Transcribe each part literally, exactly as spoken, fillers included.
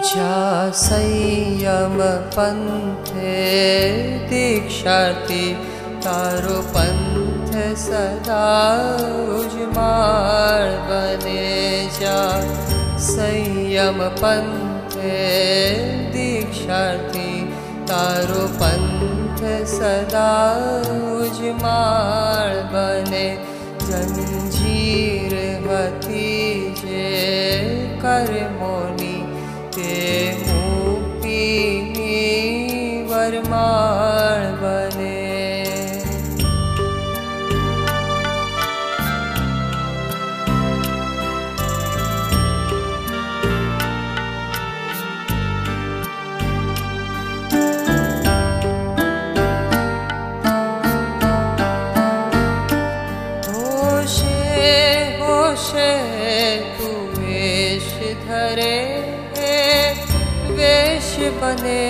जा संयम पंथे दीक्षार्थी तारो पंथ सदा उजमाळ बने जा संयम पंथे दीक्षार्थी तारो पंथ सदा उजमाळ बने जंजीर हती जे कर्मोनी ते मुक्तिनी वरमाळ बने। होशे होशे तू वेश धरे वेश बने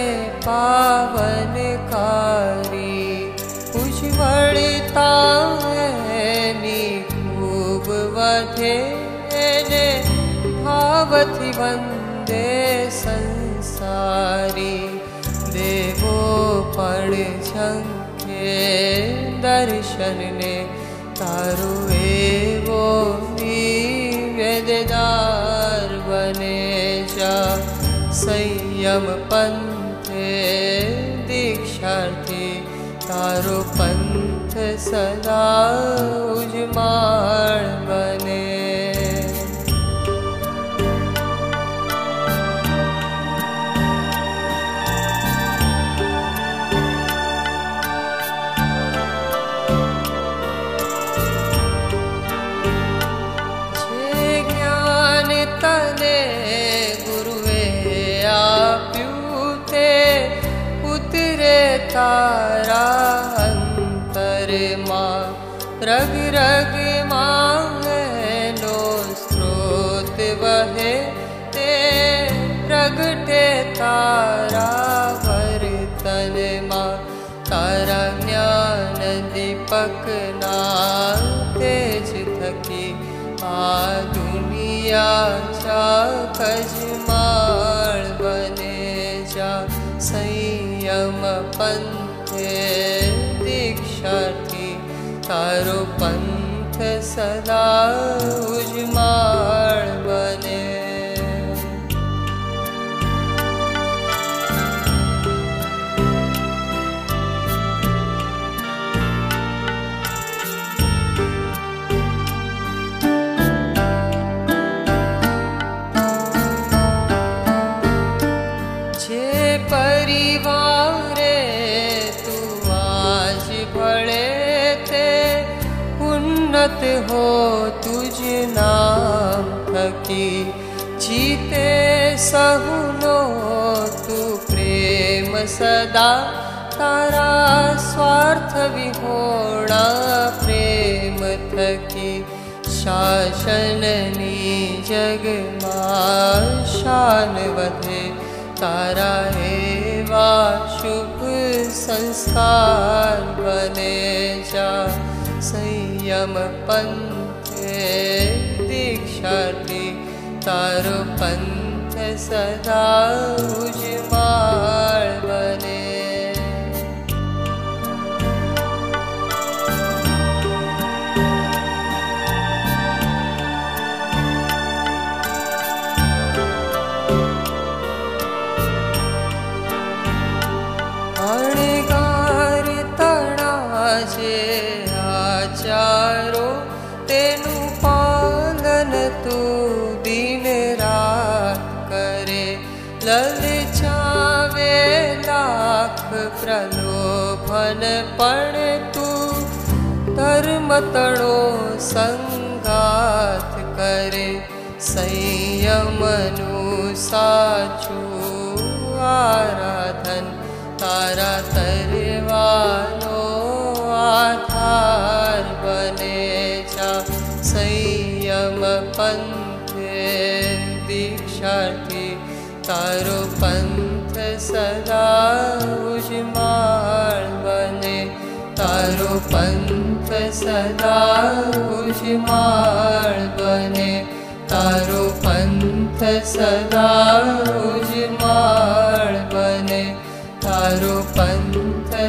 पावनकारी उज्ज्वलता नी खूब वधे ने भावथी वंदे संसारी देवो पण झंखे दर्शन ने तारो एवो निवेददार बने जा संयम पंथे दीक्षार्थी तारो पंथ सदा उजमाळ बने। जे ज्ञान तने तारा अंतर मां रग रग मांगनो स्रोत वहे ते प्रगटे तारा वर्तन मां तारा ज्ञान दीपक ना तेज थकी आ दुनिया चाकजमाळ बने जा संयम पंथे दीक्षार्थी तारो पंथ सदा उजमाळ बने। परिवारे तू आज भले थे उन्नत हो तुझ नाम थकी जीते सहुनो तू प्रेम सदा तारा स्वार्थ विहोणा प्रेम थकी शासननी जगमा शान वधे तारा एवा शुभ संस्कार बने जा संयम पंथे दीक्षार्थी तारो पंथ सदा उजमाळ बने। अणगार तणाजे आचारो तेनु पालन तू दिन रात करे ललचावे लाख प्रलोभन पण तू धर्म तणो संगात करे संयमनु साचू आराधन तारा तरवानो आधार बने जा संयम पंथे दीक्षार्थी तारो पंथ सदा उजमाळ बने तारो पंथ सदा उजमाळ बने तारो पंथ सदा उजमाळ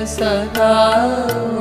सदा